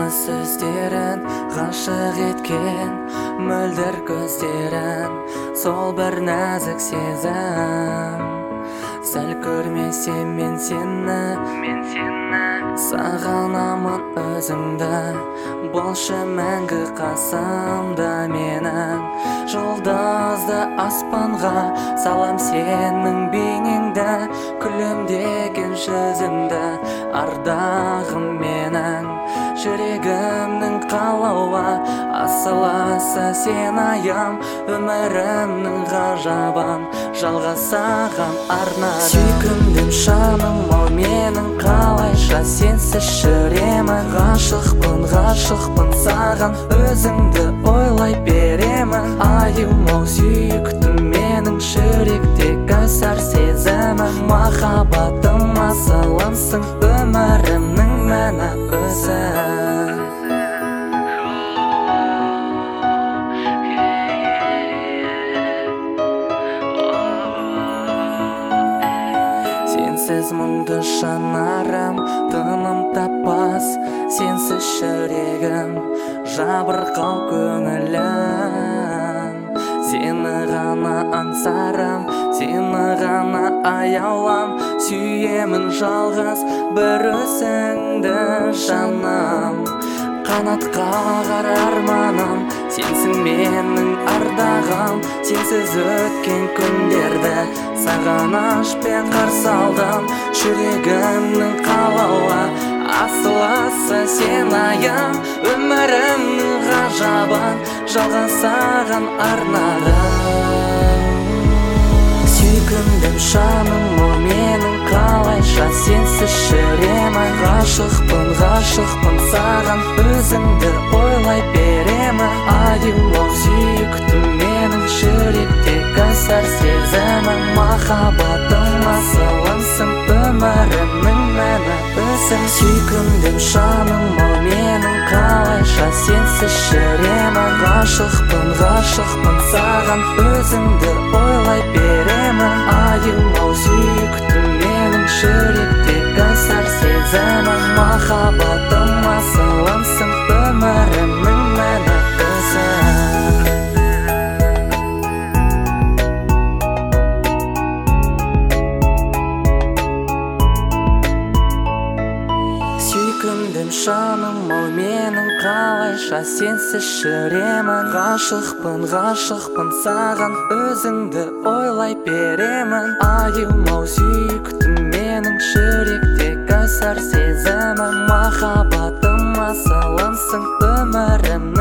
сөздерін, ғашық еткен мөлдір көздерін, сол бір нәзік сезім. Сәл көрмесем мен сені, сағынамын өзіңді, болшы мәңгі қасымда менің. Жұлдызды аспанға салам сенің бейнеңді, күлімдеген жүзіңді, ардағым менің. Жүрегімнің қалауы, асылысы сен аям, өмірімнің ғажабын жалғас саған арнадым. Сүйкімдім жаным, ол менің, қалайша сенсіз жүремін. Ғашықпын саған, өзіңді ойлай беремін. Айым ол сүйіктім менің, жүректегі сәр сезімім. Махаббатым асылымсың, өмірімнің мәні өзің. Сенсіз мұңды жанарым, тыным таппас. Сенсіз жүрегім, жабырқау көңілім. Сені ғана аңсарым, сені ғана аялам. Сүйемін жалғыз бір өзіңді жаным. Қанат қағар арманым, сенсің менің ардағым. Сенсіз өткен күндерді сағынышпен қарсы алдым. Жүрегімнің қалауы, асылысы сен аям, өмірімнің ғажабын жалғас саған арнадым. Сүйкімдім жаным, ол менің, қалайша сенсіз жүремін. Ғашықпын саған, өзіңді ойлай беремін. Айым ол сүйіктім менің, жүректегі сәр сезімім. Махаббатым асылымсың, өмірімнің мәні өзің. Сүйкімдім жаным, ол менің, қалайша сенсіз жүремін. Ғашықпын саған, өзіңді ойлай беремін. Айым ол сүйіктім менің, жүректегі сәр сезімім. Махаббатым асылымсың, өмірімнің мәні өзің. Сүйкімдім жаным, ол менің, қалайша сенсіз жүремін. Ғашықпын саған, өзіңді ойлай беремін. Айым ол сүйіктім менің, жүректегі сәр сезімім. Махаббатым асылымсың, өмірім